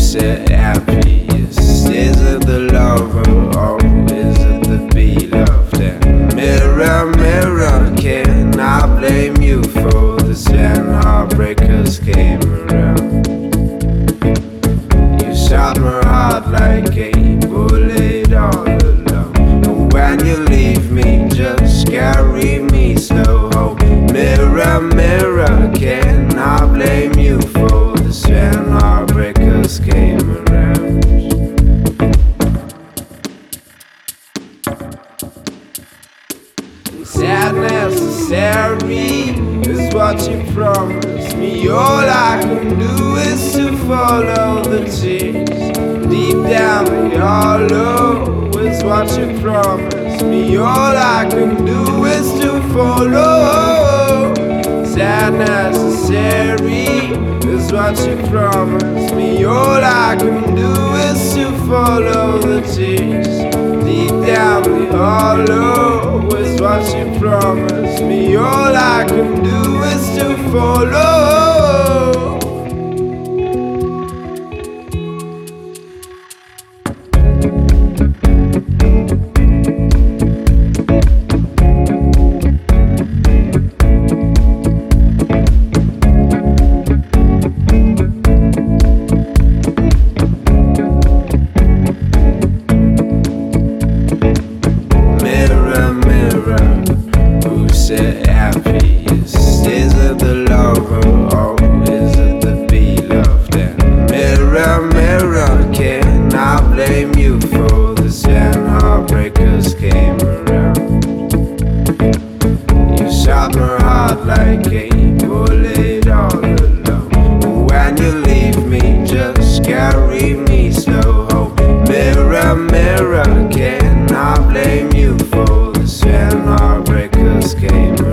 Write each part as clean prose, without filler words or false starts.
said happiest? Is it the lover or is it the beloved? And mirror, mirror, can I blame you for this when heartbreakers came around? You shot my heart like a bullet all alone. And when you leave me, just carry me slow. Oh, mirror, mirror, can I blame you for this when heartbreakers came around? Sadness necessary is what you promised me. All I can do is to follow the tears. Deep down the hollow is what you promised me. All I can do is to follow. Sad necessary is what you promised me. All I can do is to follow the tears. Deep down the hollow is what you promised me. All I can do is to follow. Happiest? Is it the lover or is it the beloved? And mirror, mirror, can I blame you for this when heartbreakers came around? You shot my heart like a bullet all alone. When you leave me, just carry me slow. Oh, mirror, mirror, can I blame you for this when heartbreakers came around?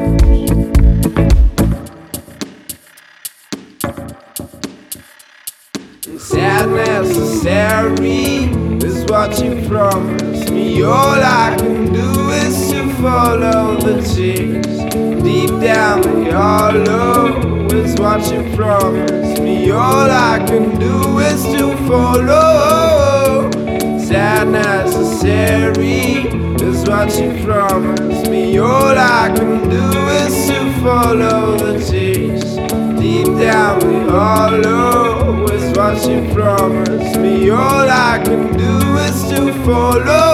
Sad necessary is what you promised me. All I can do is to follow the tears. Deep down the hollow is what you promised me. All I can do is to follow. Sad necessary is what you promised me. All I can do is to follow the tears. Deep down the hollow is what you promised me. All I can do is to follow.